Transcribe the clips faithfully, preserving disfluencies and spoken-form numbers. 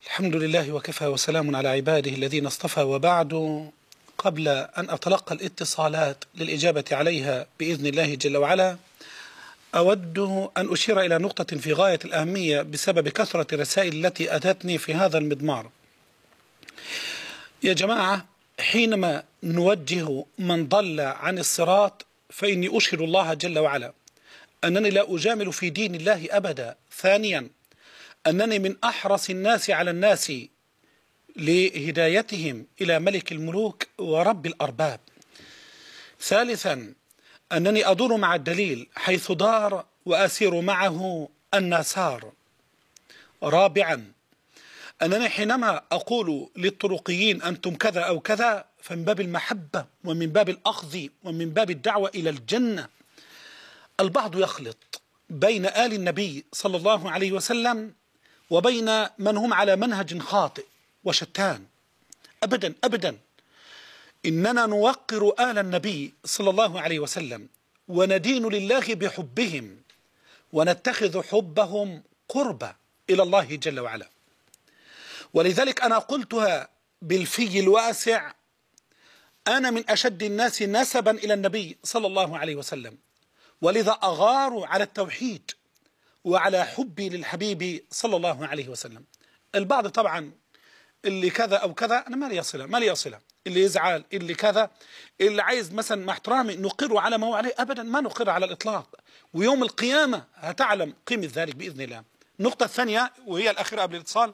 الحمد لله وكفى وسلام على عباده الذين اصطفى، وبعد. قبل أن أتلقى الاتصالات للإجابة عليها بإذن الله جل وعلا، أود أن أشير إلى نقطة في غاية الأهمية بسبب كثرة الرسائل التي أتتني في هذا المضمار. يا جماعة، حينما نوجه من ضل عن الصراط فإني أشهد الله جل وعلا أنني لا أجامل في دين الله أبدا. ثانيا، أنني من أحرص الناس على الناس لهدايتهم إلى ملك الملوك ورب الأرباب. ثالثا، أنني أدور مع الدليل حيث دار وأسير معه النسار. رابعا، أنني حينما أقول للطرقيين أنتم كذا أو كذا فمن باب المحبة ومن باب الأخذ ومن باب الدعوة إلى الجنة. البعض يخلط بين آل النبي صلى الله عليه وسلم وبين من هم على منهج خاطئ وشتان. أبدا أبدا، إننا نوقر آل النبي صلى الله عليه وسلم وندين لله بحبهم ونتخذ حبهم قربة إلى الله جل وعلا. ولذلك أنا قلتها بالفي الواسع، أنا من أشد الناس نسبا إلى النبي صلى الله عليه وسلم، ولذا أغار على التوحيد وعلى حبي للحبيب صلى الله عليه وسلم. البعض طبعا اللي كذا أو كذا أنا ما لي صلة، ما لي صلة، اللي يزعل، اللي كذا، اللي عايز مثلا مع احترامي نقر على ما هو عليه، أبدا ما نقر على الإطلاق، ويوم القيامة هتعلم قيمة ذلك بإذن الله. النقطة الثانية وهي الأخيرة قبل الاتصال،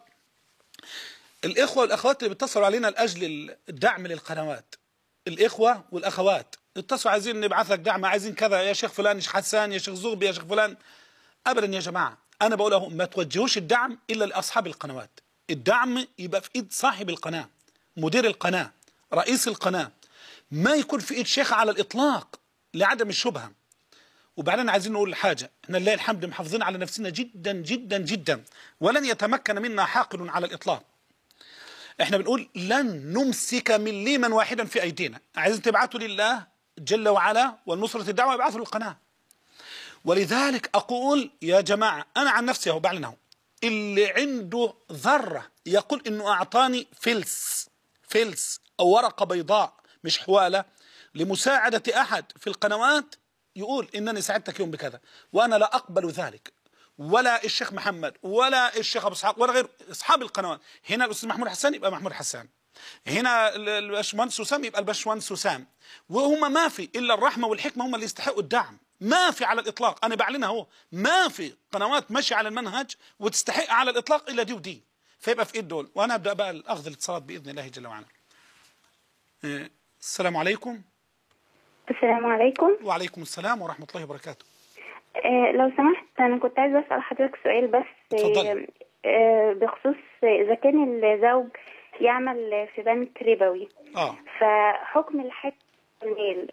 الإخوة والأخوات اللي بيتصلوا علينا لأجل الدعم للقنوات، الإخوة والأخوات اتصلوا عايزين نبعث لك دعم، عايزين كذا يا شيخ فلان، يا شيخ حسان، يا شيخ زغبي، يا شيخ فلان. أبدا يا جماعة، أنا بقول لهم ما توجهوش الدعم إلا لأصحاب القنوات. الدعم يبقى في إيد صاحب القناة، مدير القناة، رئيس القناة، ما يكون في إيد شيخ على الإطلاق لعدم الشبهة. وبعدين عايزين نقول حاجة، احنا لله الحمد محافظين على نفسنا جدا جدا جدا، ولن يتمكن منا حاقد على الإطلاق. احنا بنقول لن نمسك مليما واحدا في أيدينا. عايزين تبعثوا لله جل وعلا والنصرة الدعوة يبعثوا للقناة. ولذلك أقول يا جماعة، أنا عن نفسي أهو بعلن أهو، اللي عنده ذرة يقول إنه أعطاني فلس فلس أو ورقة بيضاء مش حوالة لمساعدة أحد في القنوات، يقول إنني ساعدتك يوم بكذا، وأنا لا أقبل ذلك، ولا الشيخ محمد ولا الشيخ أبو إسحاق ولا غير أصحاب القنوات. هنا الأستاذ محمود حسان يبقى محمود حسان، هنا الباشمهندس وسام يبقى الباشمهندس وسام، وهم ما في إلا الرحمة والحكمة هم اللي يستحقوا الدعم. ما في على الإطلاق، أنا بعلنها اهو، ما في قنوات ماشية على المنهج وتستحق على الإطلاق إلا دي ودي، فيبقى في إيد دول. وأنا أبدأ بقى الأخذ الاتصالات بإذن الله جل وعلا. إيه. السلام عليكم. السلام عليكم. وعليكم السلام ورحمة الله وبركاته. آه لو سمحت، أنا كنت عايزة أسأل حضرتك سؤال بس. اتفضلي. آه بخصوص إذا كان الزوج يعمل في بنك ربوي، اه فحكم الحج المال،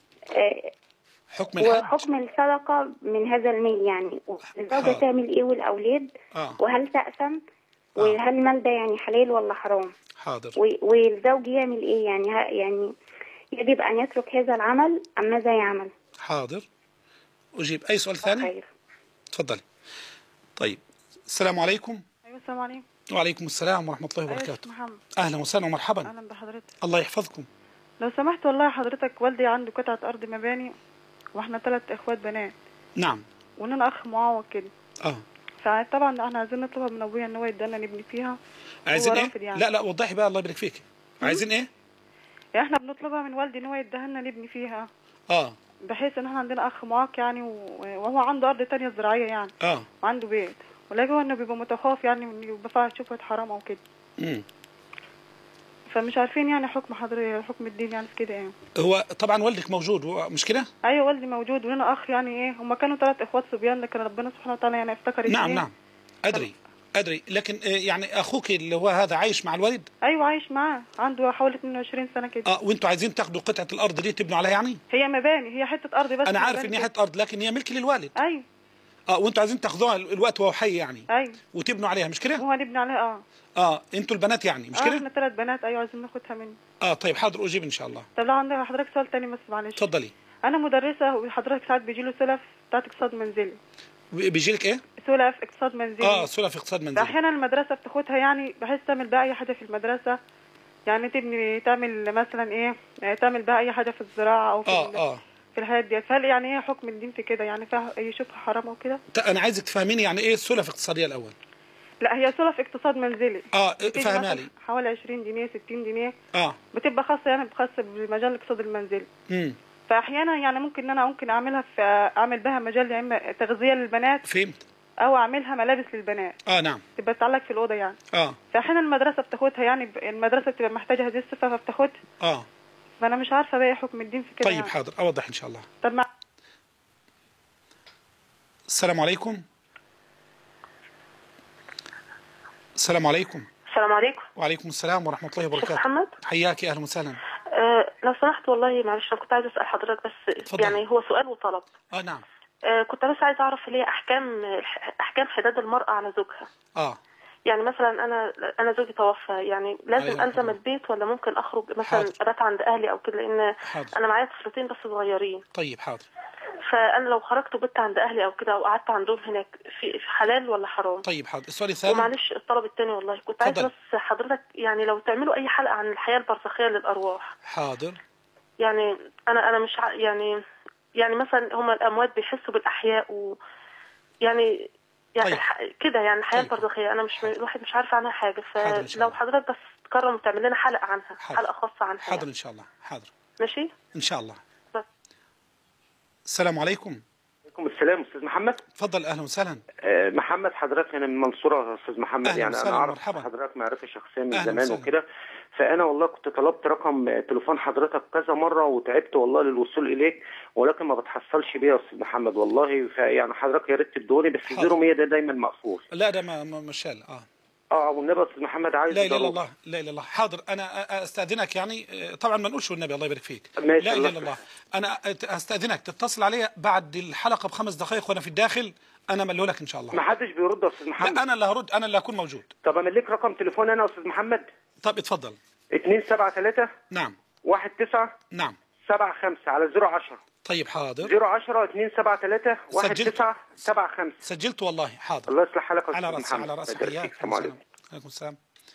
آه حكم الحج وحكم الصدقة من هذا المال، يعني الزوجة آه. تعمل إيه والأولاد؟ آه. وهل تأثم؟ آه. وهل المال ده يعني حلال ولا حرام؟ حاضر. والزوج يعمل إيه؟ يعني يعني يجب أن يترك هذا العمل أم ماذا يعمل؟ حاضر، أجيب. أي سؤال ثاني؟ خير. تفضلي. طيب، السلام عليكم. ايوه السلام عليكم. وعليكم السلام ورحمة الله وبركاته. أيوة محمد. أهلا وسهلا ومرحبا. اهلا بحضرتك. الله يحفظكم. لو سمحت والله حضرتك، والدي عنده قطعة أرض مباني واحنا ثلاث اخوات بنات. نعم. واننا اخ معوق كده. اه فطبعا احنا عايزين نطلبها من ابويا ان هو يدينا نبني فيها. عايزين ايه؟ يعني. لا لا وضحي بقى الله يبارك فيك. عايزين ايه؟ يعني احنا بنطلبها من والدي ان هو يديها لنا نبني فيها. اه بحيث ان احنا عندنا اخ معاق يعني، وهو عنده ارض تانية زراعية يعني. اه وعنده بيت، ولكن هو انه بيبقى متخاف يعني بفعل شبهة حرام او كده. امم فمش عارفين يعني حكم حضرتك، حكم الدين يعني في كده ايه. هو طبعا والدك موجود مش كده؟ ايوه والدي موجود، ولنا اخ يعني ايه، هم كانوا ثلاث اخوات صبيان، لكن ربنا سبحانه وتعالى يعني افتكر. نعم نعم ادري ادري، لكن يعني اخوك اللي هو هذا عايش مع الوالد؟ ايوه عايش معاه، عنده حوالي اثنين وعشرين سنه كده. اه وانتوا عايزين تاخدوا قطعه الارض دي تبنوا عليها يعني؟ هي مباني، هي حته ارض بس. انا عارف ان هي حته ارض، لكن هي ملك للوالد. ايوه. اه وانتوا عايزين تاخدوها الوقت وهو حي يعني؟ ايوه. وتبنوا عليها مش كده؟ هو نبني عليها. اه اه انتوا البنات يعني مش اه كده؟ احنا ثلاث بنات. ايوه عايزين ناخدها منه. اه طيب حاضر اجيب ان شاء الله. طب لو عندك حضرتك سؤال تاني بس معلش. اتفضلي. انا مدرسه، وحضرتك ساعات بيجي له سلف بتاعت اقتصاد منزلي. بيجي لك ايه؟ سلف اقتصاد منزلي. اه سلف اقتصاد منزلي. احيانا المدرسه بتاخدها يعني بحيث تعمل بقى اي حاجه في المدرسه، يعني تبني تعمل مثلا ايه، تعمل بقى اي حاجه في الزراعه او في اه اه في الحاجات ديت. فهل يعني ايه حكم الدين في كده؟ يعني فيها يشوفها حرام او كده؟ انا عايزك تفهميني يعني ايه السلف اقتصاديه الاول. لا هي سلف اقتصاد منزلي. اه فهمها لي. حوالي عشرين جنيه ستين جنيه. اه بتبقى خاصه يعني خاصه بمجال الاقتصاد المنزلي. امم فاحيانا يعني ممكن ان انا ممكن اعملها في اعمل بها مجال يا اما تغذيه للبنات. فهمت. او اعملها ملابس للبنات. اه نعم. تبقى تتعلق في الاوضه يعني. اه فاحيانا المدرسه بتاخدها، يعني المدرسه بتبقى محتاجه هذه الصفه فبتاخدها. اه فانا مش عارفه بقى حكم الدين في كده. طيب يعني. حاضر اوضح ان شاء الله. طب مع... السلام عليكم. السلام عليكم. السلام عليكم. وعليكم السلام ورحمة الله وبركاته. شيخ محمد. حياكي أهلا وسهلا. أه لو سمحت والله معلش أنا كنت عايزة أسأل حضرتك بس اتفضل. يعني هو سؤال وطلب. اه نعم. أه كنت بس عايزة أعرف اللي هي أحكام أحكام حداد المرأة على زوجها. اه يعني مثلا أنا أنا زوجي توفى، يعني لازم أيوة. ألزم البيت ولا ممكن أخرج مثلا حاضر. أبات عند أهلي أو كده، لأن حاضر. أنا معايا طفلتين بس صغيرين. طيب حاضر. فأنا لو خرجت وبت عند أهلي أو كده أو قعدت عندهم هناك في في حلال ولا حرام؟ طيب حاضر. السؤال الثاني. ومعلش الطلب الثاني والله كنت عايزة بس حضرتك يعني لو تعملوا أي حلقة عن الحياة البرزخية للأرواح. حاضر. يعني انا انا مش ع... يعني يعني مثلا هم الاموات بيحسوا بالاحياء و يعني يعني طيب. ح... كده يعني الحياه طيب. البرزخيه انا مش حاضر. الواحد مش عارف عنها حاجه، حاضر إن شاء فلو الله. حضرتك بس تكرم وتعمل لنا حلقه عنها. حاضر. حلقه خاصه عنها. حاضر يعني. إن شاء الله. حاضر. ماشي إن شاء الله. بس. السلام عليكم. عليكم السلام استاذ محمد. تفضل اهلا وسهلا. أه محمد حضرتك انا من المنصوره يا استاذ محمد. أهلا يعني وسهلا انا اعرف مرحبا. حضرتك معرفه شخصيه من أهلا زمان وسهلا. وكده، فانا والله كنت طلبت رقم تليفون حضرتك كذا مره وتعبت والله للوصول اليك، ولكن ما بتحصلش بيا يا استاذ محمد والله. فيعني حضرتك يا ريت تدوني بس حاضر. زيرو مية ده دايما مقفول. لا ده ما ما مش شال. اه اه والنبي يا استاذ محمد عايز لا اله الا ضروري. الله لا اله الا الله. حاضر انا استاذنك يعني طبعا ما نقولش والنبي الله يبارك فيك. ماشي. لا اله الا الله. انا استاذنك تتصل علي بعد الحلقه بخمس دقائق وانا في الداخل، انا مليه لك ان شاء الله. ما حدش بيرد يا استاذ محمد. لا انا اللي هرد، انا اللي هكون موجود. طب املك رقم تليفون انا يا استاذ محمد. طب اتفضل. اتنين سبعة تلاتة نعم واحد تسعة نعم. سبعة خمسة على زيرو عشرة. طيب حاضر. زيرو عشرة اتنين سبعة تلاتة واحد تسعة سبعة خمسة. سجلت والله. حاضر. الله يصلح حالك يا على استاذ راسي محمد. على راسي. يبارك حياك. فيك. السلام عليكم. عليكم السلام.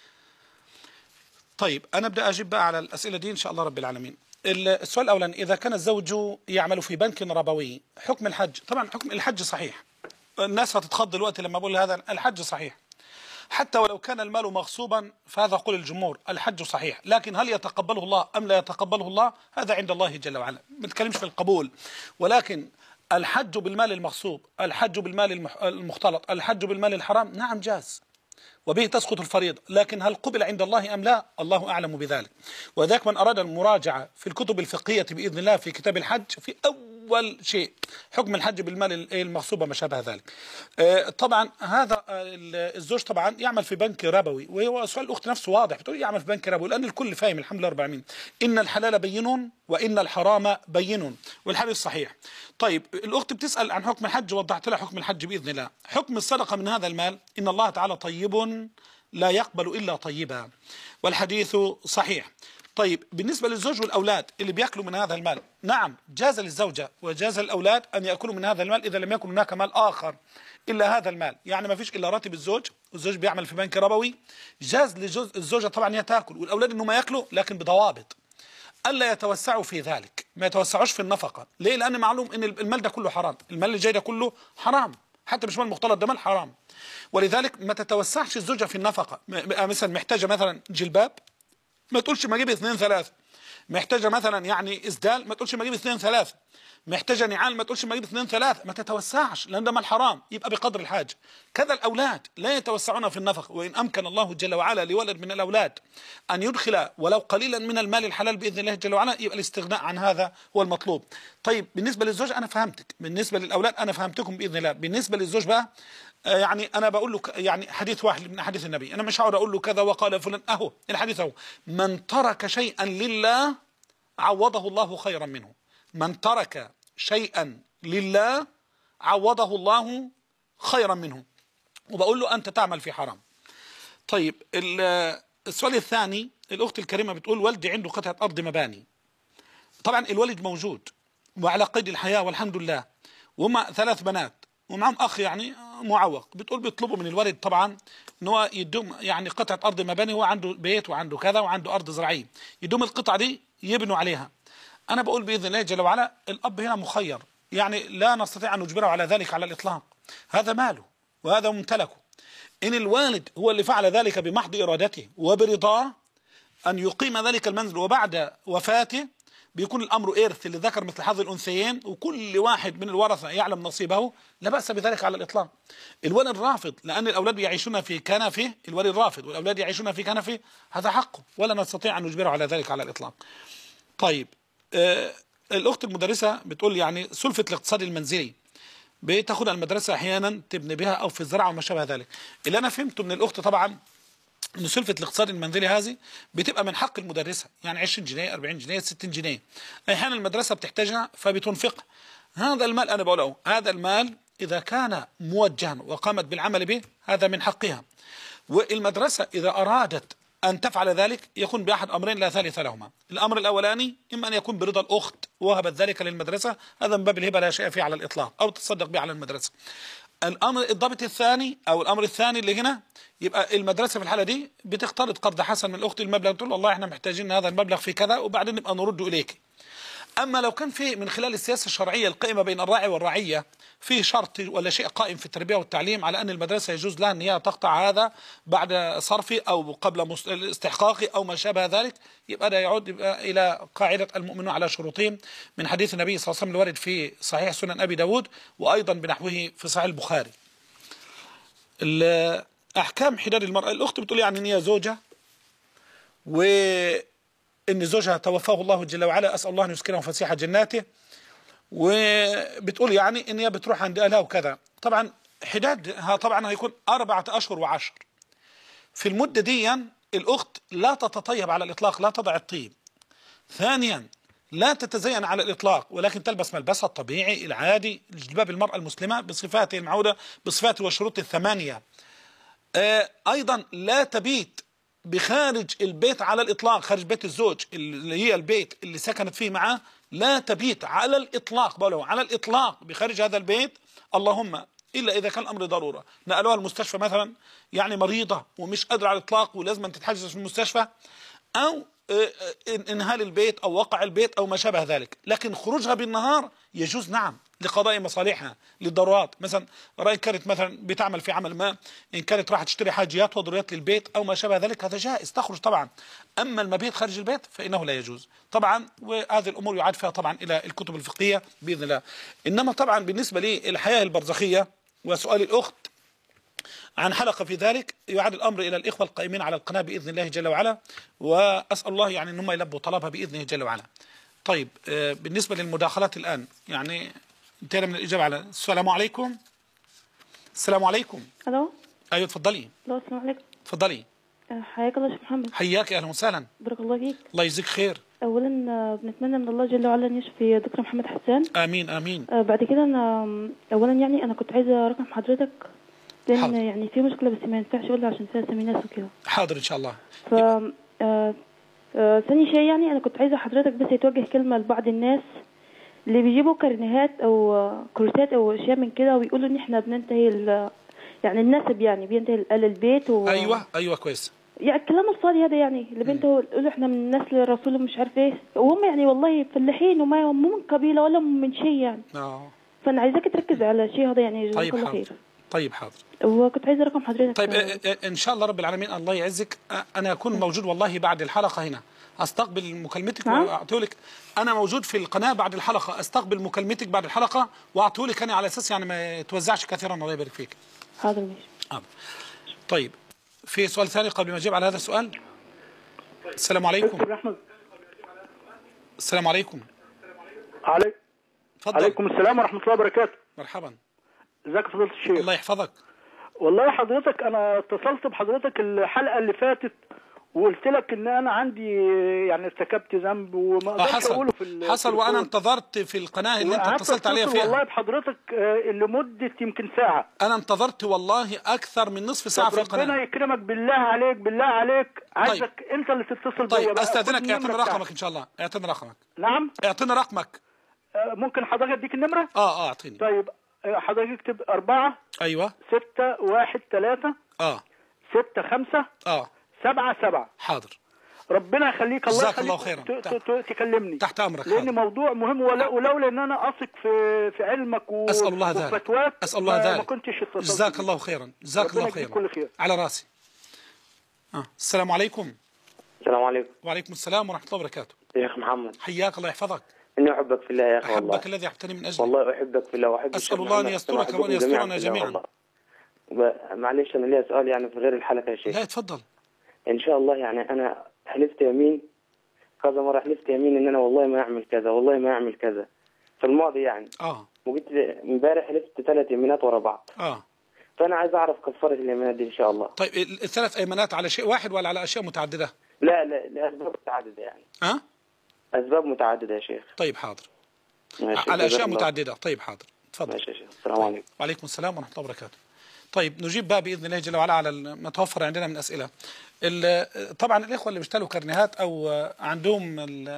طيب انا ابدا اجيب بقى على الاسئله دي ان شاء الله رب العالمين. السؤال الاولاني، اذا كان الزوج يعمل في بنك ربوي حكم الحج؟ طبعا حكم الحج صحيح. الناس هتتخض دلوقتي لما بقول هذا، الحج صحيح حتى ولو كان المال مغصوبا، فهذا قول الجمهور الحج صحيح، لكن هل يتقبله الله ام لا يتقبله الله هذا عند الله جل وعلا، ما نتكلمش في القبول. ولكن الحج بالمال المغصوب، الحج بالمال المختلط، الحج بالمال الحرام، نعم جاز وبه تسقط الفريضة، لكن هل قبل عند الله أم لا؟ الله أعلم بذلك. وذاك من أراد المراجعة في الكتب الفقهية بإذن الله في كتاب الحج في أول شيء حكم الحج بالمال المغصوب وما شابه ذلك. طبعا هذا الزوج طبعا يعمل في بنك ربوي، وهو سؤال الأخت نفسه واضح، بتقول يعمل في بنك ربوي لأن الكل فاهم الحمد لله رب العالمين إن الحلال بين وإن الحرام بين والحديث صحيح. طيب الأخت بتسأل عن حكم الحج، وضحت لها حكم الحج بإذن الله. حكم الصدقة من هذا المال إن الله تعالى طيب لا يقبل إلا طيبا والحديث صحيح. طيب بالنسبة للزوج والأولاد اللي بيأكلوا من هذا المال، نعم جاز للزوجة وجاز للأولاد أن يأكلوا من هذا المال إذا لم يكن هناك مال آخر إلا هذا المال، يعني ما فيش إلا راتب الزوج والزوج بيعمل في بنك ربوي، جاز للزوجة طبعا هي تأكل والأولاد إنه ما يأكلوا، لكن بضوابط ألا يتوسعوا في ذلك، ما يتوسعوش في النفقة. ليه؟ لأن معلوم إن المال ده كله حرام، المال اللي جاي ده كله حرام، حتى مش مال مختلط، ده مال حرام. ولذلك ما تتوسعش الزوجة في النفقة. مثلا محتاجة مثلا جلباب ما تقولش ما اجيب اثنين ثلاثة، محتاجة مثلا يعني اسدال ما تقولش ما اجيب اثنين ثلاثة، محتاجة نعال ما تقولش ما اجيب اثنين ثلاثة، ما تتوسعش لأن ده مال حرام، يبقى بقدر الحاجة. كذا الأولاد لا يتوسعون في النفقة، وإن أمكن الله جل وعلا لولد من الأولاد أن يدخل ولو قليلا من المال الحلال بإذن الله جل وعلا، يبقى الاستغناء عن هذا هو المطلوب. طيب بالنسبة للزوج أنا فهمتك، بالنسبة للأولاد أنا فهمتكم بإذن الله. بالنسبة للزوج بقى يعني أنا بقول له يعني حديث واحد من حديث النبي، أنا مش هقعد أقول له كذا وقال فلان، أهو الحديث أهو، من ترك شيئا لله عوضه الله خيرا منه، من ترك شيئا لله عوضه الله خيرا منه، وبقول له أنت تعمل في حرام. طيب السؤال الثاني، الأخت الكريمة بتقول والدي عنده قطعة أرض مباني، طبعا الوالد موجود وعلى قيد الحياة والحمد لله، وهم ثلاث بنات ومعهم أخ يعني معوق. بتقول بيطلبوا من الوالد طبعا ان هو يدوم يعني قطعه ارض مباني، هو عنده بيت وعنده كذا وعنده ارض زراعيه، يدوم القطعه دي يبنوا عليها. انا بقول باذن الله جل وعلا الاب هنا مخير، يعني لا نستطيع ان نجبره على ذلك على الاطلاق، هذا ماله وهذا ممتلكه. ان الوالد هو اللي فعل ذلك بمحض ارادته وبرضاه ان يقيم ذلك المنزل، وبعد وفاته بيكون الامر ارث للذكر مثل حظ الانثيين، وكل واحد من الورثه يعلم نصيبه، لا باس بذلك على الاطلاق. الولد رافض لان الاولاد يعيشون في كنفه، الولد رافض والاولاد يعيشون في كنفه، هذا حقه ولا نستطيع ان نجبره على ذلك على الاطلاق. طيب آه الاخت المدرسه بتقول يعني سلفه الاقتصاد المنزلي بتاخدها المدرسه احيانا تبني بها او في الزراعه وما شابه ذلك. اللي انا فهمته من الاخت طبعا ان سلفه الاقتصاد المنزلي هذه بتبقى من حق المدرسه، يعني عشرين جنيه أربعين جنيه ستين جنيه، احيانا المدرسه بتحتاجها فبتنفقها. هذا المال انا بقوله هذا المال اذا كان موجها وقامت بالعمل به هذا من حقها، والمدرسه اذا ارادت ان تفعل ذلك يكون باحد امرين لا ثالث لهما. الامر الاولاني اما ان يكون برضا الاخت وهبت ذلك للمدرسه، هذا من باب الهبه لا شيء فيه على الاطلاق، او تصدق به على المدرسه. الامر الضابط الثاني او الامر الثاني اللي هنا يبقى المدرسه في الحاله دي بتقترض قرض حسن من الاخت المبلغ، تقول والله احنا محتاجين هذا المبلغ في كذا وبعدين نبقى نرده اليك. اما لو كان في من خلال السياسه الشرعيه القائمه بين الراعي والرعيه في شرط ولا شيء قائم في التربيه والتعليم على ان المدرسه يجوز لها ان هي تقطع هذا بعد صرفه او قبل استحقاقه او ما شابه ذلك، يبقى ده يعود يبقى الى قاعده المؤمنون على شروطهم من حديث النبي صلى الله عليه وسلم الوارد في صحيح سنن ابي داود وايضا بنحوه في صحيح البخاري. احكام حداد المراه، الاخت بتقول يعني ان هي زوجه وان زوجها توفاه الله جل وعلا، اسال الله ان يسكنه فسيح جناته، وبتقول يعني ان هي بتروح عند اهلها وكذا. طبعا حدادها طبعا هيكون اربعه اشهر وعشر. في المده دي الاخت لا تتطيب على الاطلاق، لا تضع الطيب. ثانيا لا تتزين على الاطلاق ولكن تلبس ملبسها الطبيعي العادي، جلباب المراه المسلمه بصفاته المعوده بصفاته والشروط الثمانيه. آه ايضا لا تبيت بخارج البيت على الاطلاق، خارج بيت الزوج اللي هي البيت اللي سكنت فيه معاه، لا تبيت على الاطلاق، بقوله على الاطلاق بخارج هذا البيت، اللهم الا اذا كان الامر ضروره، نقلوها المستشفى مثلا يعني مريضه ومش قادره على الاطلاق ولازم تتحجز في المستشفى، او انهال البيت او وقع البيت او ما شابه ذلك. لكن خروجها بالنهار يجوز نعم لقضاء مصالحها للضرورات، مثلا رأي كانت مثلا بتعمل في عمل ما، ان كانت راح تشتري حاجيات وضروريات للبيت او ما شابه ذلك هذا جائز تخرج طبعا. اما المبيت خارج البيت فانه لا يجوز طبعا، وهذه الامور يعاد فيها طبعا الى الكتب الفقهيه باذن الله. انما طبعا بالنسبه للحياه البرزخيه وسؤال الاخت عن حلقة في ذلك يعاد الأمر إلى الإخوة القائمين على القناة بإذن الله جل وعلا، وأسأل الله يعني أن هم يلبوا طلبها بإذنه جل وعلا. طيب بالنسبة للمداخلات الآن يعني انتهينا من الإجابة على السلام عليكم. السلام عليكم. الو. أيوة اتفضلي. الو السلام عليكم. اتفضلي. حياك الله يا شيخ محمد. حياك أهلا وسهلا. بارك الله فيك. الله يجزيك خير. اولا بنتمنى من الله جل وعلا ان يشفي دكتور محمد حسان. امين امين. بعد كده انا اولا يعني انا كنت عايزه رقم حضرتك لان حاضر. يعني في مشكله بس ما ينفعش اقولها عشان فيها سيمينات وكده. حاضر ان شاء الله. ف آه... آه... ثاني شيء يعني انا كنت عايزه حضرتك بس يتوجه كلمه لبعض الناس اللي بيجيبوا كرنيهات او كروسات او اشياء من كده ويقولوا ان احنا بننتهي ال... يعني النسب يعني بينتهي البيت و... ايوه ايوه كويس. يعني الكلام الفاضي هذا يعني اللي بنته يقولوا احنا من نسل الرسول ومش عارف ايه، وهم يعني والله فلاحين وما هم مو من قبيله ولا من شيء يعني. اه فانا عايزاك تركز على شيء هذا يعني جزاك طيب الله خير. خير. طيب حاضر. وكنت عايزه رقم حضرتك. طيب ان شاء الله رب العالمين الله يعزك، انا اكون موجود والله بعد الحلقه هنا استقبل مكالمتك واعطيه لك. انا موجود في القناه بعد الحلقه استقبل مكالمتك بعد الحلقه واعطيه لك انا على اساس يعني ما يتوزعش كثيرا. الله يبارك فيك. حاضر ماشي. حاضر. طيب في سؤال ثاني قبل ما اجيب على هذا السؤال؟ السلام عليكم. السلام عليكم. عليكم. تفضل. عليكم السلام ورحمة الله وبركاته. مرحبا. ازيك يا فضيلة الشيخ؟ الله يحفظك. والله حضرتك انا اتصلت بحضرتك الحلقة اللي فاتت وقلت لك ان انا عندي يعني ارتكبت ذنب وما اقدرش اقوله في حصل وانا انتظرت في القناه اللي انت اتصلت عليها فيها والله بحضرتك لمده يمكن ساعه. انا انتظرت والله اكثر من نصف ساعه في القناه. ربنا يكرمك بالله عليك بالله عليك عايزك طيب. انت اللي تتصل طيب بيا. استاذنك اعطيني رقمك ان شاء الله. اعطيني رقمك. نعم. اعطيني رقمك. ممكن حضرتك اديك النمره؟ اه اه اعطيني. طيب حضرتك اكتب أربعة ايوه ستة واحد ثلاثة اه ستة خمسة اه سبعة سبعة. حاضر. ربنا يخليك، الله جزاك الله يخليك خيرا. ت- ت- تكلمني تحت امرك. لان حاضر. موضوع مهم، ولا- ولولا ان انا اثق في في علمك و- اسال الله ذلك. وفتواك اسال الله ما- ذلك. ما كنتش اتصلت جزاك بيك. الله خيرا. جزاك ربنا الله يجزيك خيرا. كل خير. على راسي. آه. السلام عليكم. السلام عليكم. وعليكم السلام ورحمه الله وبركاته. شيخ محمد، حياك الله يحفظك. اني احبك في الله يا اخي والله. احبك الذي احببتني من اجله. والله احبك في الله واحب اسال الله ان يسترك وان يسترنا جميعا. معلش انا ليا سؤال يعني في غير الحلقه يا شيخ. لا اتفضل. ان شاء الله يعني انا حلفت يمين كذا مره، حلفت يمين ان انا والله ما اعمل كذا والله ما اعمل كذا في الماضي يعني. اه وجيت امبارح حلفت ثلاث يمينات ورا بعض. اه فانا عايز اعرف كفاره اليمينات دي ان شاء الله. طيب الثلاث ايمانات على شيء واحد ولا على اشياء متعدده؟ لا لا لاسباب متعدده يعني. ها؟ أه؟ اسباب متعدده يا شيخ. طيب حاضر. ماشي. على اشياء متعدده. طيب حاضر. تفضل. ماشي يا شيخ. السلام عليكم. طيب. وعليكم السلام ورحمه الله وبركاته. طيب نجيب بقى باذن الله جل وعلا على ما توفر عندنا من اسئله. طبعا الاخوه اللي بيشتروا كرنيهات او عندهم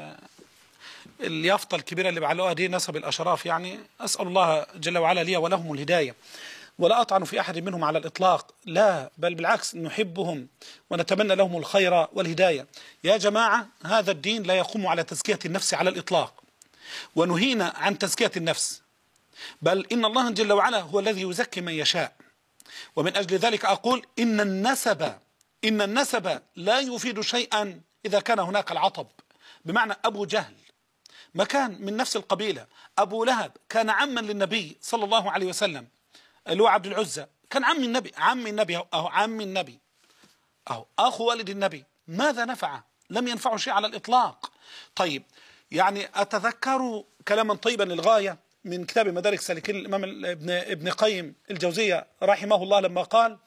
اليافطه الكبيره اللي بعلقوها دي نسب الاشراف، يعني اسال الله جل وعلا لي ولهم الهدايه، ولا اطعن في احد منهم على الاطلاق، لا بل بالعكس نحبهم ونتمنى لهم الخير والهدايه. يا جماعه هذا الدين لا يقوم على تزكيه النفس على الاطلاق، ونهينا عن تزكيه النفس، بل ان الله جل وعلا هو الذي يزكي من يشاء. ومن أجل ذلك أقول إن النسب إن النسب لا يفيد شيئا إذا كان هناك العطب. بمعنى أبو جهل ما كان من نفس القبيلة، أبو لهب كان عما للنبي صلى الله عليه وسلم، اللي هو عبد العزى كان عم النبي، عم النبي أو عم النبي أو أخو والد النبي، ماذا نفعه؟ لم ينفعه شيء على الإطلاق. طيب يعني أتذكر كلاما طيبا للغاية من كتاب مدارك سالكين الإمام ابن ابن قيم الجوزية رحمه الله لما قال،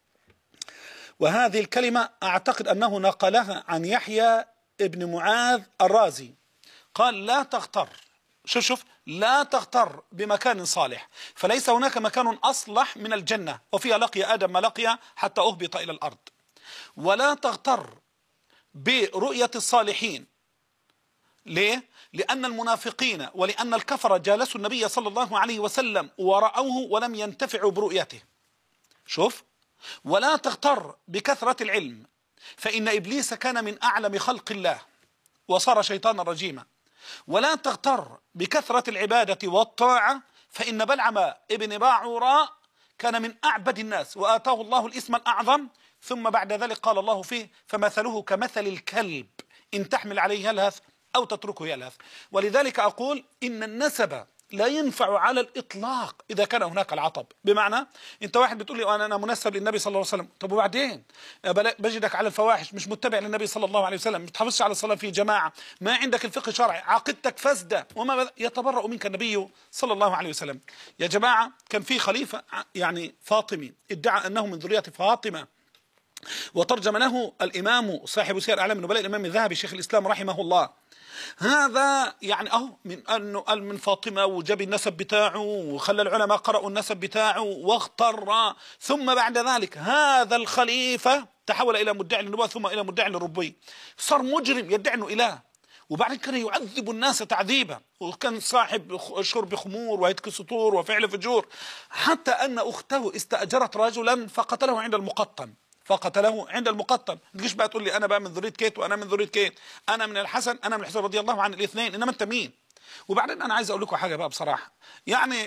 وهذه الكلمة أعتقد أنه نقلها عن يحيى ابن معاذ الرازي، قال لا تغتر، شوف شوف لا تغتر بمكان صالح، فليس هناك مكان أصلح من الجنة وفيها لقي آدم ما لقي حتى أهبط إلى الأرض. ولا تغتر برؤية الصالحين. ليه؟ لأن المنافقين ولأن الكفر جالسوا النبي صلى الله عليه وسلم ورأوه ولم ينتفعوا برؤيته. شوف، ولا تغتر بكثرة العلم، فإن إبليس كان من أعلم خلق الله وصار شيطانا رجيما. ولا تغتر بكثرة العبادة والطاعة، فإن بلعم ابن باعوراء كان من أعبد الناس وآتاه الله الاسم الأعظم، ثم بعد ذلك قال الله فيه فمثله كمثل الكلب إن تحمل عليه يلهث أو تتركه يلهث. ولذلك أقول إن النسب لا ينفع على الإطلاق إذا كان هناك العطب. بمعنى أنت واحد بتقول لي أنا منسب للنبي صلى الله عليه وسلم، طب وبعدين بجدك على الفواحش، مش متبع للنبي صلى الله عليه وسلم، ما بتحافظش على الصلاة في جماعة، ما عندك الفقه الشرعي، عقيدتك فاسدة، وما يتبرأ منك النبي صلى الله عليه وسلم. يا جماعة كان في خليفة يعني فاطمي ادعى أنه من ذرية فاطمة، وترجم له الإمام صاحب سير أعلام النبلاء الإمام الذهبي شيخ الإسلام رحمه الله. هذا يعني أهو من أنه قال من فاطمة وجاب النسب بتاعه وخلى العلماء قرأوا النسب بتاعه واغتر، ثم بعد ذلك هذا الخليفة تحول إلى مدعي للنبوة ثم إلى مدعي للربوبية، صار مجرم يدعي أنه إله، وبعدين كان يعذب الناس تعذيبا، وكان صاحب شرب خمور وهتك سطور وفعل فجور، حتى أن أخته استأجرت رجلا فقتله عند المقطم، فقتله عند المقطم. ما تجيش بقى تقول لي انا بقى من ذريه كيت وانا من ذريه كيت، انا من الحسن انا من الحسن رضي الله عن الاثنين، انما انت مين؟ وبعدين انا عايز اقول لكم حاجه بقى بصراحه، يعني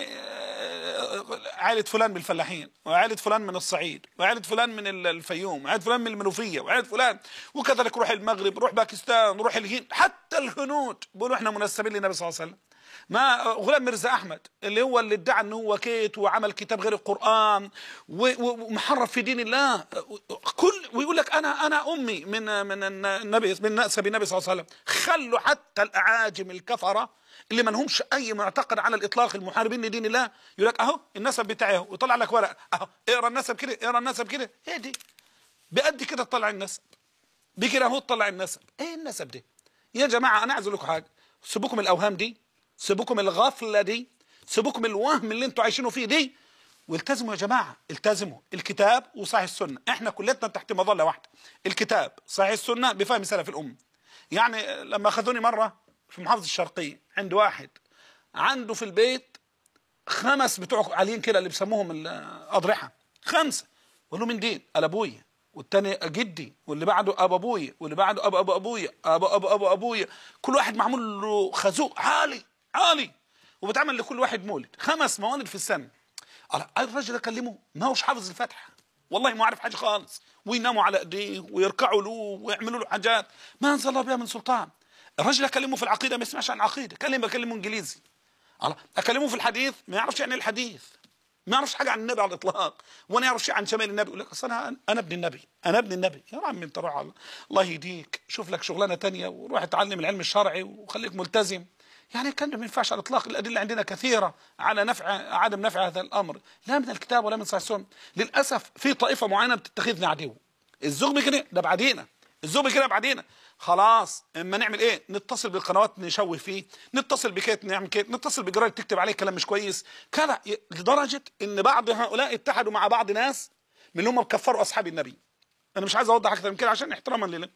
عائله فلان من الفلاحين، وعائله فلان من الصعيد، وعائله فلان من الفيوم، وعائله فلان من المنوفيه، وعائله فلان، وكذلك روح المغرب، روح باكستان، روح الهند، حتى الهنود بيقولوا احنا منسبين للنبي صلى الله عليه وسلم. ما غلام مرزا احمد اللي هو اللي ادعى انه هو كيت وعمل كتاب غير القران ومحرف في دين الله، كل ويقول لك انا انا امي من من النبي من نسب النبي صلى الله عليه وسلم. خلوا حتى الاعاجم الكفره اللي ما لهمش اي معتقد على الاطلاق المحاربين لدين الله يقول لك اهو النسب بتاعي اهو، ويطلع لك ورقه اهو اقرا النسب كده، اقرا النسب كده، ايه دي؟ بقد كده تطلع النسب، بكده اهو تطلع النسب. ايه النسب دي؟ يا جماعه انا عايز اقول لكم حاجه، سيبوكم الاوهام دي، سيبوكم الغفلة دي، سيبوكم الوهم اللي انتوا عايشينه فيه دي، والتزموا يا جماعة، التزموا الكتاب وصحيح السنة. احنا كلتنا تحت مظلة واحدة، الكتاب صحيح السنة بفهم سلف الأمة. يعني لما أخذوني مرة في محافظة الشرقية عند واحد عنده في البيت خمس بتوع عاليين كده اللي بيسموهم الاضرحه، خمسه. بقول له من دين؟ قال ابويا، والتاني جدي، واللي بعده ابو ابويا، واللي بعده ابو ابو ابويا، ابو ابو ابو ابويا. كل واحد معمول له خازوق عالي عالي، وبتعمل لكل واحد مولد، خمس موالد في السنه. الراجل ده كلمه ما هوش حافظ الفاتحه، والله ما عارف حاجه خالص، ويناموا على ايديه ويركعوا له ويعملوا له حاجات ما انزل الله بها من سلطان. الراجل اكلمه في العقيده ما يسمعش عن العقيده، كلمه اكلمه انجليزي. اكلمه في الحديث ما يعرفش يعني الحديث، ما يعرفش حاجه عن النبي على الاطلاق، ولا يعرف شيء عن شمال النبي. يقول لك اصل انا انا ابن النبي، انا ابن النبي. يا عم انت روح، الله يهديك، شوف لك شغلانه ثانيه وروح اتعلم العلم الشرعي وخليك ملتزم. يعني كان ما ينفعش على الاطلاق. الادله عندنا كثيره على نفع عدم نفع هذا الامر، لا من الكتاب ولا من صحيح السنه. للاسف في طائفه معينه بتتخذنا عدو. الزغبي كده ده بعدينا، الزغبي كده بعدينا. خلاص اما نعمل ايه؟ نتصل بالقنوات نشوه فيه، نتصل بكيت نعمل كيت، نتصل بجرايد تكتب عليه كلام مش كويس كذا، لدرجه ان بعض هؤلاء اتحدوا مع بعض ناس من اللي هم كفروا اصحاب النبي. انا مش عايز اوضح اكثر من كده عشان احتراما لله.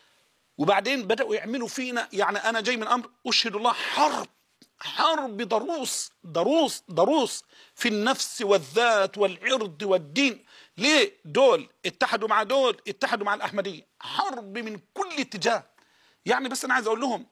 وبعدين بداوا يعملوا فينا، يعني انا جاي من امر اشهد الله حرب حرب ضروس ضروس ضروس في النفس والذات والعرض والدين. ليه؟ دول اتحدوا مع دول، اتحدوا مع الأحمدية، حرب من كل اتجاه. يعني بس أنا عايز أقول لهم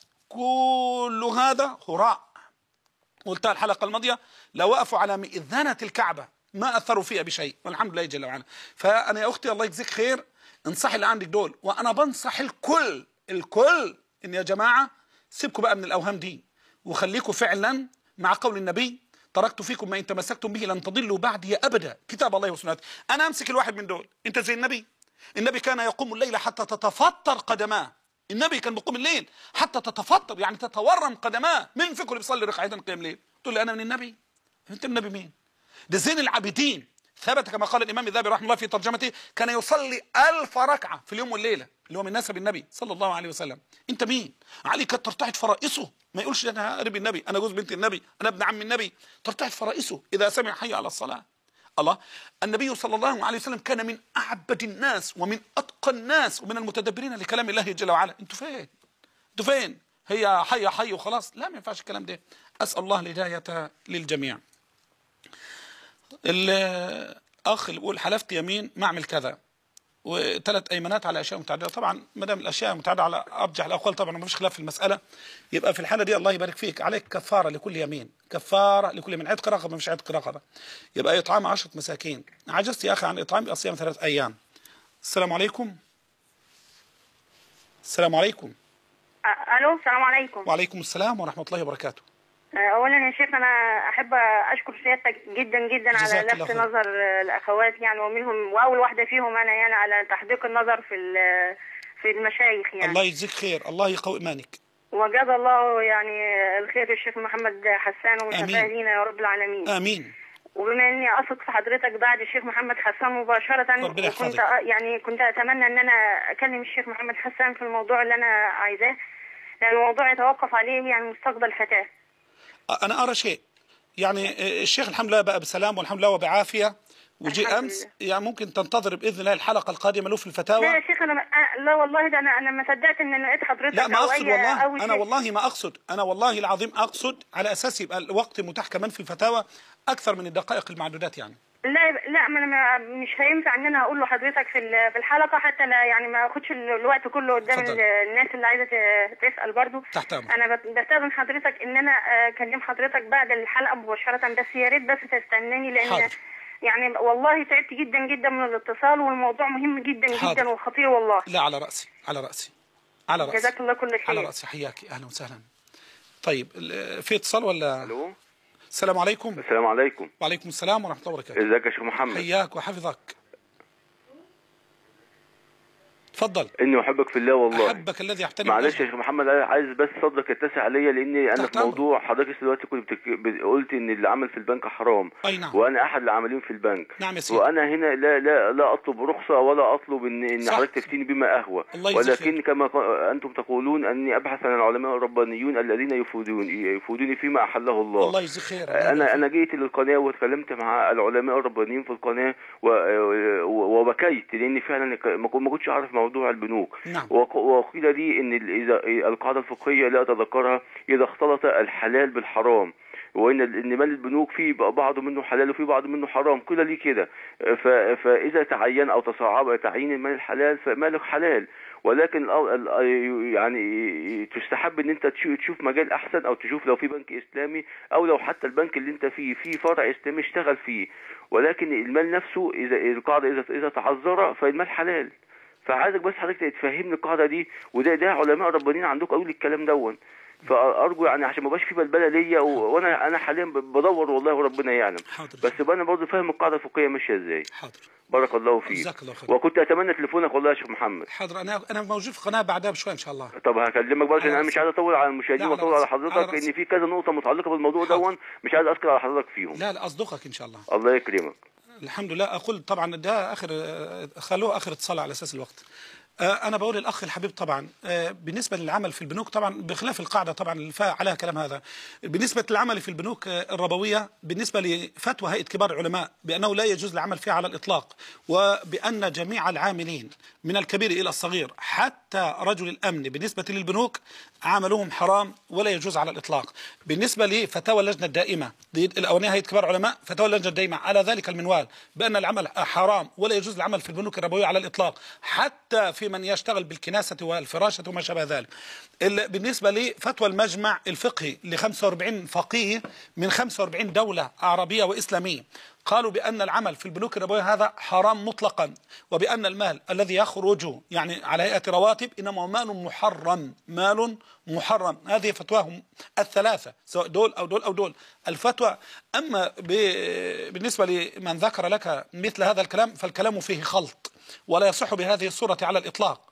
كل هذا هراء. قلتها الحلقة الماضية، لو وقفوا على مئذنة الكعبة ما أثروا فيها بشيء، والحمد لله جل وعلا. فأنا يا أختي الله يجزيك خير، انصحي اللي عندك دول، وأنا بنصح الكل الكل إن يا جماعة سيبكوا بقى من الأوهام دي، وخليكوا فعلا مع قول النبي تركت فيكم ما إن تمسكتم به لن تضلوا بعدي أبدا، كتاب الله وسنته. أنا أمسك الواحد من دول. أنت زي النبي. النبي كان يقوم الليل حتى تتفطر قدماه. النبي كان بيقوم الليل حتى تتفطر، يعني تتورم قدماه. مين فيكم اللي بيصلي ركعتين قيام ليل؟ تقول لي أنا من النبي. أنت النبي مين؟ ده زين العابدين، ثبت كما قال الإمام الذهبي رحمه الله في ترجمته كان يصلي ألف ركعة في اليوم والليلة، اللي هو من نسب النبي صلى الله عليه وسلم. أنت مين؟ علي كانت ترتعد فرائسه، ما يقولش أنا قريب النبي، أنا جوز بنت النبي، أنا ابن عم النبي. ترتعد فرائسه إذا سمع حي على الصلاة. الله، النبي صلى الله عليه وسلم كان من أعبد الناس ومن أتقى الناس ومن المتدبرين لكلام الله جل وعلا. أنتوا فين؟ أنتوا فين؟ هي حي حي وخلاص؟ لا، ما ينفعش الكلام ده. أسأل الله الهداية للجميع. الأخ اللي بيقول حلفت يمين ما أعمل كذا، وثلاث ايمانات على اشياء متعدده. طبعا ما دام الاشياء متعدده على ارجح الاقوال طبعا ما فيش خلاف في المساله، يبقى في الحاله دي الله يبارك فيك عليك كفاره لكل يمين، كفاره لكل يمين. عتق رقبه مش عتق رقبه، يبقى اطعام عشرة مساكين. عجزت يا اخي عن اطعام الصيام ثلاث ايام. السلام عليكم. السلام عليكم. الو السلام عليكم. وعليكم السلام ورحمه الله وبركاته. اولا يا شيخ انا احب اشكر سيادتك جدا جدا على لفت نظر الاخوات يعني، ومنهم واول واحده فيهم انا يعني على تحديق النظر في في المشايخ يعني. الله يجزيك خير، الله يقوي ايمانك. وجزا الله يعني الخير الشيخ محمد حسان وشفاه لينا يا رب العالمين. امين. وبما اني اثق في حضرتك بعد الشيخ محمد حسان مباشره، كنت يعني كنت اتمنى ان انا اكلم الشيخ محمد حسان في الموضوع اللي انا عايزاه، لان الموضوع يتوقف عليه يعني مستقبل فتاه. أنا أرى شيء يعني الشيخ الحمد لله بقى بسلام والحمد لله وبعافية، وجي أمس يعني ممكن تنتظر بإذن الله الحلقة القادمة له في الفتاوى. لا يا شيخ أنا لا والله ده أنا أنا ما صدقت إن لقيت حضرتك. لا ما أقصد والله، أنا والله ما أقصد، أنا والله العظيم أقصد على أساس يبقى الوقت متاح كمان في الفتاوى أكثر من الدقائق المعدودات يعني. لا لا ما أنا مش هينفع إن أنا أقول له حضرتك في في الحلقة حتى لا يعني ما أخدش الوقت كله قدام الناس اللي عايزة تسأل برضه. تحت أمرك. أنا بستأذن حضرتك إن أنا أكلم حضرتك بعد الحلقة مباشرة، بس يا ريت بس تستناني لأن حاضر. يعني والله تعبت جدا جدا من الاتصال، والموضوع مهم جدا حاضر. جدا وخطير والله. لا على رأسي على رأسي على رأسي. جزاك الله كل خير. على رأسي، حياكي أهلا وسهلا. طيب في اتصال ولا؟ ألو. السلام عليكم. السلام عليكم. وعليكم السلام ورحمة الله وبركاته. ازيك يا شيخ محمد؟ حياك وحفظك. تفضل. اني احبك في الله والله. احبك الذي يحترم. معلش يا شيخ محمد عايز بس صدرك يتسع عليا، لاني انا في موضوع حضرتك دلوقتي كنت بتك... قلت ان اللي عمل في البنك حرام. اي نعم. وانا احد العاملين في البنك. نعم يا سيدي. وانا هنا لا لا لا اطلب رخصه ولا اطلب ان ان حضرتك تفتيني بما اهوى، ولكن كما انتم تقولون اني ابحث عن العلماء الربانيون الذين يفيدون يفيدوني فيما احله الله. الله يجزيك خير. انا انا جيت للقناه واتكلمت مع العلماء الربانيين في القناه و... وبكيت لاني فعلا ما كنتش اعرف موضوع البنوك. نعم. وقيل لي ان اذا القاعده الفقهيه لا اتذكرها اذا اختلط الحلال بالحرام وان ان مال البنوك فيه بعض منه حلال وفي بعض منه حرام، كده ليه كده. فاذا تعين او تصعب تعيين المال الحلال فماله حلال، ولكن يعني تستحب ان انت تشوف مجال احسن، او تشوف لو في بنك اسلامي، او لو حتى البنك اللي انت فيه في فرع اسلامي اشتغل فيه، ولكن المال نفسه اذا القاعده اذا اذا تعذر فالمال حلال. فعايزك بس حضرتك تفهمني القاعده دي، وده ده علماء ربانيين عندكم قالوا لي الكلام دون، فارجو يعني عشان ما يبقاش في بلبله ليا، وانا انا حاليا بدور والله وربنا يعلم. حاضر. بس يبقى انا برضه فاهم القاعده الفقهيه ماشيه ازاي. حاضر. بارك الله فيك. وكنت اتمنى تليفونك والله يا شيخ محمد. حاضر. انا انا موجود في قناه بعدها بشويه ان شاء الله. طب هكلمك برضه، انا مش عايز اطول على المشاهدين واطول على حضرتك، ان في كذا نقطه متعلقه بالموضوع دون مش عايز اذكر على حضرتك فيهم. لا لا اصدقك ان شاء الله. الله يكرمك. الحمد لله. اقول طبعا ده اخر، خلوه اخر اتصال على اساس الوقت. أنا بقول الأخ الحبيب طبعا بالنسبة للعمل في البنوك، طبعا بخلاف القاعدة طبعا اللي عليها كلام هذا، بالنسبة للعمل في البنوك الربوية، بالنسبة لفتوى هيئة كبار العلماء بأنه لا يجوز العمل فيها على الإطلاق، وبأن جميع العاملين من الكبير إلى الصغير حتى رجل الأمن بالنسبة للبنوك عملهم حرام ولا يجوز على الإطلاق. بالنسبة لفتاوى اللجنة الدائمة الأولانية هيئة كبار العلماء، فتاوى اللجنة الدائمة على ذلك المنوال بأن العمل حرام ولا يجوز العمل في البنوك الربوية على الإطلاق، حتى في من يشتغل بالكناسة والفراشة وما شابه ذلك. بالنسبة لفتوى المجمع الفقهي ل خمسة وأربعين فقيه من خمسة وأربعين دولة عربية وإسلامية، قالوا بأن العمل في البنوك الربوية هذا حرام مطلقا، وبأن المال الذي يخرج يعني على هيئة رواتب إنما هو مال محرم، مال محرم. هذه فتواهم الثلاثة، سواء دول أو دول أو دول الفتوى. أما بالنسبة لمن ذكر لك مثل هذا الكلام فالكلام فيه خلط ولا يصح بهذه الصورة على الإطلاق.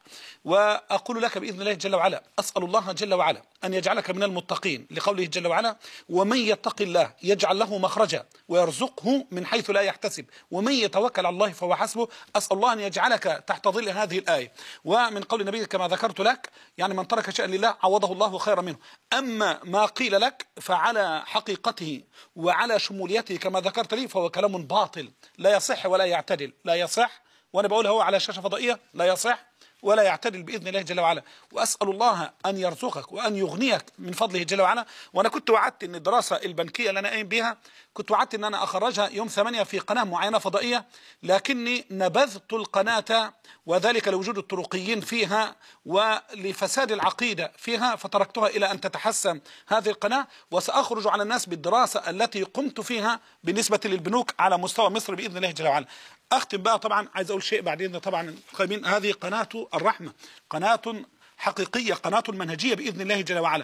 وأقول لك بإذن الله جل وعلا، أسأل الله جل وعلا أن يجعلك من المتقين، لقوله جل وعلا: ومن يتق الله يجعل له مخرجا ويرزقه من حيث لا يحتسب ومن يتوكل على الله فهو حسبه. أسأل الله أن يجعلك تحت ظل هذه الآية. ومن قول النبي كما ذكرت لك، يعني من ترك شيئا لله عوضه الله خيرا منه. أما ما قيل لك فعلى حقيقته وعلى شموليته كما ذكرت لي فهو كلام باطل لا يصح ولا يعتدل، لا يصح، وأنا بقولها هو على شاشة فضائية، لا يصح ولا يعتدل بإذن الله جل وعلا. وأسأل الله أن يرزقك وأن يغنيك من فضله جل وعلا. وأنا كنت وعدت أن الدراسة البنكية اللي أنا قايم بها كنت وعدت أن أنا أخرجها يوم ثمانية في قناة معينة فضائية، لكني نبذت القناة وذلك لوجود الطرقيين فيها ولفساد العقيدة فيها، فتركتها إلى أن تتحسن هذه القناة، وسأخرج على الناس بالدراسة التي قمت فيها بالنسبة للبنوك على مستوى مصر بإذن الله جل وعلا. أختم بقى، طبعا عايز أقول شيء بعدين. طبعا قائمين هذه قناة الرحمة، قناة حقيقية، قناة منهجية بإذن الله جل وعلا.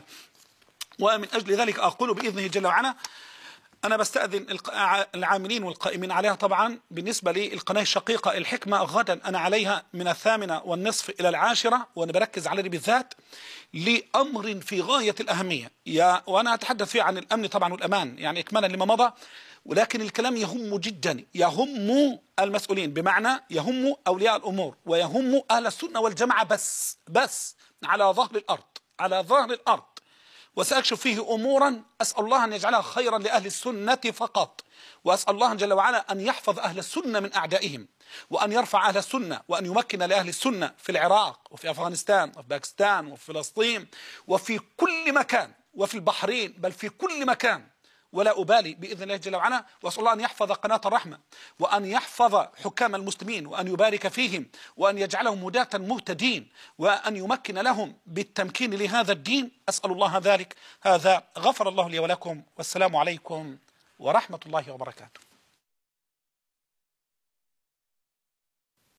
ومن أجل ذلك أقول بإذنه جل وعلا أنا بستأذن العاملين والقائمين عليها. طبعا بالنسبة لي القناة الشقيقة الحكمة غدا أنا عليها من الثامنة والنصف إلى العاشرة، وأنا بركز عليه بالذات لأمر في غاية الأهمية، يا وأنا أتحدث فيه عن الأمن طبعا والأمان، يعني إكمالا لما مضى، ولكن الكلام يهم جدا، يهم المسؤولين، بمعنى يهم أولياء الأمور ويهم أهل السنة والجماعة بس بس على ظهر الأرض، على ظهر الأرض. وسأكشف فيه أمورا أسأل الله أن يجعلها خيرا لأهل السنة فقط، وأسأل الله جل وعلا أن يحفظ أهل السنة من أعدائهم، وأن يرفع أهل السنة، وأن يمكن لأهل السنة في العراق وفي أفغانستان وفي باكستان وفي فلسطين وفي كل مكان وفي البحرين، بل في كل مكان ولا أبالي بإذن الله جل وعلا. وأسأل الله أن يحفظ قناة الرحمة، وأن يحفظ حكام المسلمين، وأن يبارك فيهم، وأن يجعلهم هداة مهتدين، وأن يمكن لهم بالتمكين لهذا الدين. أسأل الله ذلك. هذا غفر الله لي ولكم، والسلام عليكم ورحمة الله وبركاته.